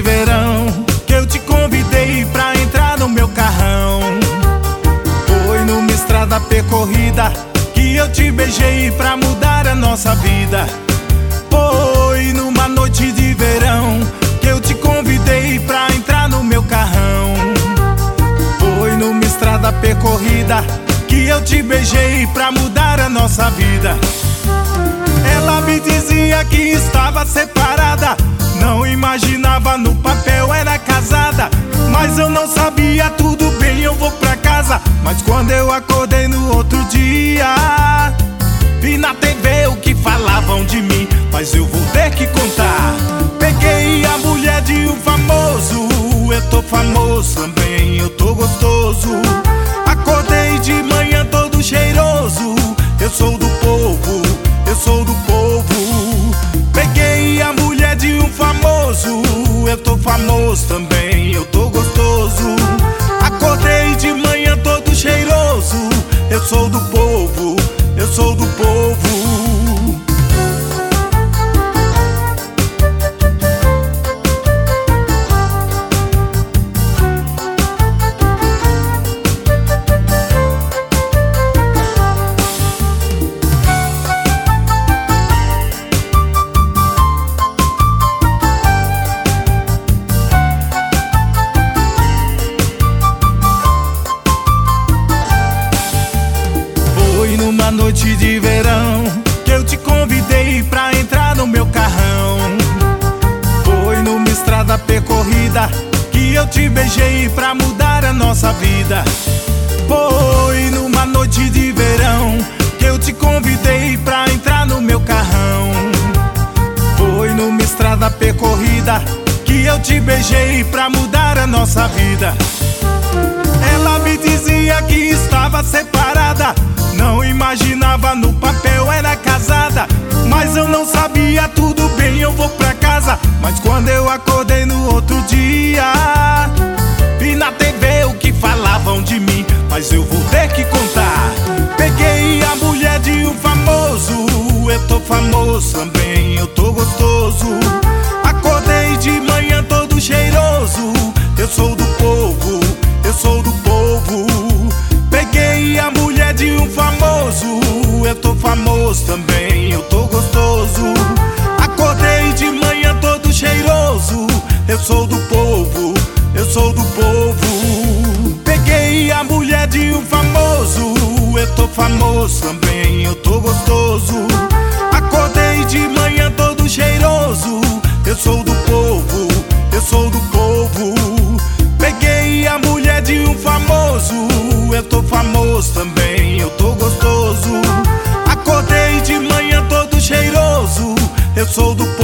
verão que eu te convidei pra entrar no meu carrão. Foi numa estrada percorrida que eu te beijei pra mudar a nossa vida. Foi numa noite de verão que eu te convidei pra entrar no meu carrão. Foi numa estrada percorrida que eu te beijei pra mudar a nossa vida. Ela me dizia que estava separada, não imaginava no papel era casada. Mas eu não sabia, tudo bem, eu vou pra casa. Mas quando eu acordei no outro dia, vi na TV o que falavam de mim, mas eu vou ter que contar. Peguei a mulher de um famoso, eu tô famoso também, eu tô gostoso. Acordei de manhã todo cheiroso, eu sou do povo, eu sou do povo. Peguei a mulher de um famoso, eu tô famoso também, eu tô gostoso. Acordei de manhã todo cheiroso, eu sou do povo, eu sou do povo. Numa noite de verão que eu te convidei pra entrar no meu carrão. Foi numa estrada percorrida que eu te beijei pra mudar a nossa vida. Foi numa noite de verão que eu te convidei pra entrar no meu carrão. Foi numa estrada percorrida que eu te beijei pra mudar a nossa vida. Ela me dizia que estava separada, não imaginava no papel era casada. Mas eu não sabia, tudo bem, eu vou pra casa. Mas quando eu acordei no outro dia, vi na TV o que falavam de mim, mas eu vou ter que contar. Peguei a mulher de um famoso, eu tô famoso também, eu tô gostoso. Acordei de manhã todo cheiroso, eu sou do povo, eu sou do povo. Peguei a mulher de um famoso, eu tô famoso também, eu tô gostoso. Acordei de manhã todo cheiroso, eu sou do povo, eu sou do povo. Peguei a mulher de um famoso, eu tô famoso também, eu tô gostoso. Acordei de manhã todo cheiroso, eu sou do povo, eu sou do povo. Peguei a mulher de um famoso, eu tô famoso também, eu tô gostoso. Acordei de manhã todo cheiroso, eu sou do